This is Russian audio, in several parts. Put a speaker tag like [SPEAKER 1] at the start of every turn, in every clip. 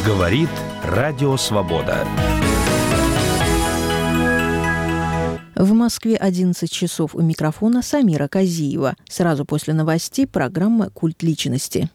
[SPEAKER 1] Говорит Радио Свобода.
[SPEAKER 2] В Москве 11 часов, у микрофона Самира Казиева. Сразу после новостей программа «Культ личности».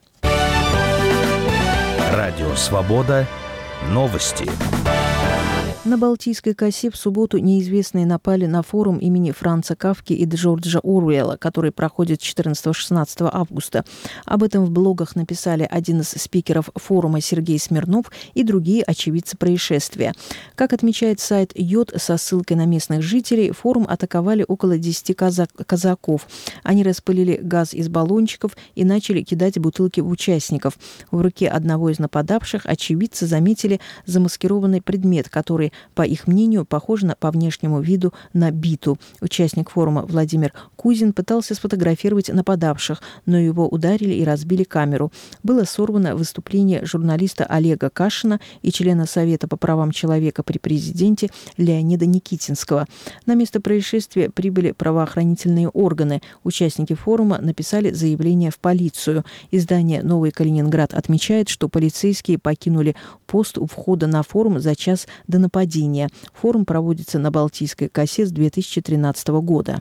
[SPEAKER 1] Радио Свобода. Новости.
[SPEAKER 2] На Балтийской косе в субботу неизвестные напали на форум имени Франца Кафки и Джорджа Оруэлла, который проходит 14-16 августа. Об этом в блогах написали один из спикеров форума Сергей Смирнов и другие очевидцы происшествия. Как отмечает сайт Йод со ссылкой на местных жителей, форум атаковали около 10 казаков. Они распылили газ из баллончиков и начали кидать бутылки в участников. В руке одного из нападавших очевидцы заметили замаскированный предмет, который, по их мнению, похож по внешнему виду на биту. Участник форума Владимир Кузин пытался сфотографировать нападавших, но его ударили и разбили камеру. Было сорвано выступление журналиста Олега Кашина и члена Совета по правам человека при президенте Леонида Никитинского. На место происшествия прибыли правоохранительные органы. Участники форума написали заявление в полицию. Издание «Новый Калининград» отмечает, что полицейские покинули пост у входа на форум за час до нападения. Форум проводится на Балтийской косе с 2013 года.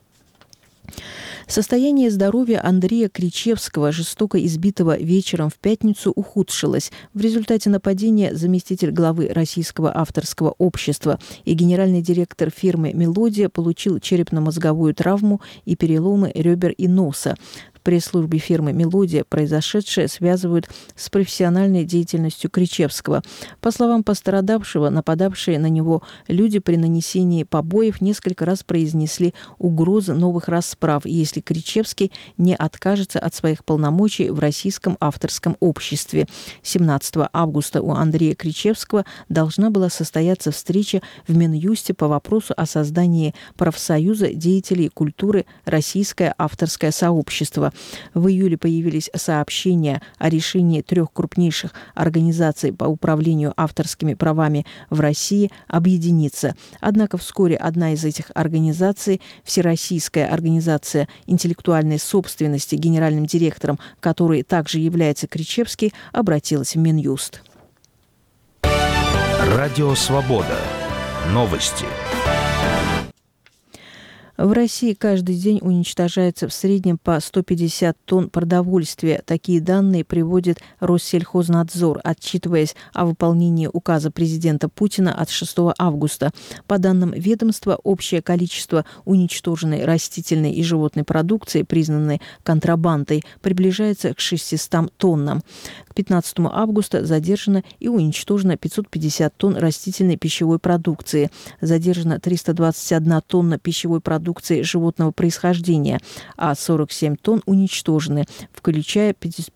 [SPEAKER 2] Состояние здоровья Андрея Кричевского, жестоко избитого вечером в пятницу, ухудшилось. В результате нападения заместитель главы Российского авторского общества и генеральный директор фирмы «Мелодия» получил черепно-мозговую травму и переломы ребер и носа. В пресс-службе фирмы «Мелодия» произошедшее связывают с профессиональной деятельностью Кричевского. По словам пострадавшего, нападавшие на него люди при нанесении побоев несколько раз произнесли угрозы новых расправ, если Кричевский не откажется от своих полномочий в Российском авторском обществе. 17 августа у Андрея Кричевского должна была состояться встреча в Минюсте по вопросу о создании профсоюза деятелей культуры «Российское авторское сообщество». В июле появились сообщения о решении 3 крупнейших организаций по управлению авторскими правами в России объединиться. Однако вскоре одна из этих организаций, Всероссийская организация интеллектуальной собственности, генеральным директором которой также является Кричевский, обратилась в Минюст.
[SPEAKER 1] Радио Свобода. Новости.
[SPEAKER 2] В России каждый день уничтожается в среднем по 150 тонн продовольствия. Такие данные приводит Россельхознадзор, отчитываясь о выполнении указа президента Путина от 6 августа. По данным ведомства, общее количество уничтоженной растительной и животной продукции, признанной контрабандой, приближается к 600 тоннам. К 15 августа задержано и уничтожено 550 тонн растительной пищевой продукции. Задержано 321 тонна пищевой продукции животного происхождения, а 47 тонн уничтожены, включая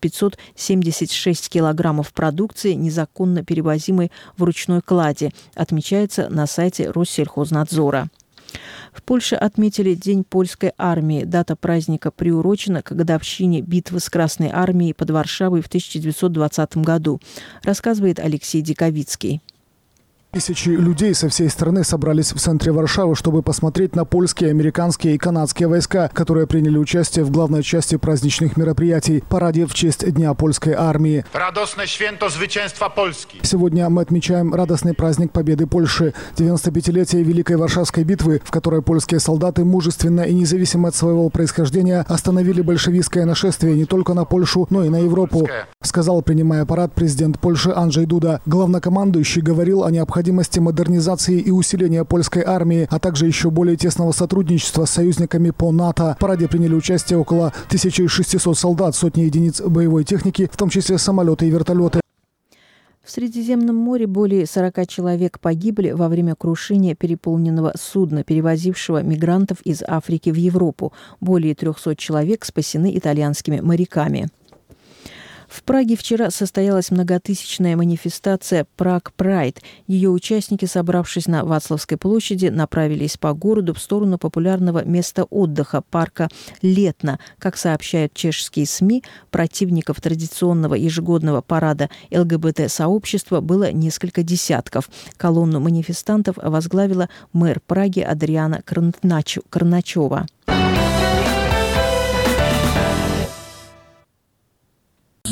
[SPEAKER 2] 576 килограммов продукции, незаконно перевозимой в ручной клади, отмечается на сайте Россельхознадзора. В Польше отметили День польской армии. Дата праздника приурочена к годовщине битвы с Красной армией под Варшавой в 1920 году, рассказывает Алексей Диковицкий.
[SPEAKER 3] Тысячи людей со всей страны собрались в центре Варшавы, чтобы посмотреть на польские, американские и канадские войска, которые приняли участие в главной части праздничных мероприятий – параде в честь Дня польской армии.
[SPEAKER 4] Радостное свято зwycięstwa Польски.
[SPEAKER 3] Сегодня мы отмечаем радостный праздник победы Польши – 95-летие Великой Варшавской битвы, в которой польские солдаты мужественно и независимо от своего происхождения остановили большевистское нашествие не только на Польшу, но и на Европу, сказал, принимая парад, президент Польши Анджей Дуда. Главнокомандующий говорил о необходимости модернизации и усиления польской армии, а также еще более тесного сотрудничества с союзниками по НАТО. В параде приняли участие около 1600 солдат, сотни единиц боевой техники, в том числе самолеты и вертолеты.
[SPEAKER 2] В Средиземном море более 40 человек погибли во время крушения переполненного судна, перевозившего мигрантов из Африки в Европу. Более 300 человек спасены итальянскими моряками. В Праге вчера состоялась многотысячная манифестация «Праг Прайд». Ее участники, собравшись на Вацлавской площади, направились по городу в сторону популярного места отдыха парка Летно. Как сообщают чешские СМИ, противников традиционного ежегодного парада ЛГБТ-сообщества было несколько десятков. Колонну манифестантов возглавила мэр Праги Адриана Крначова.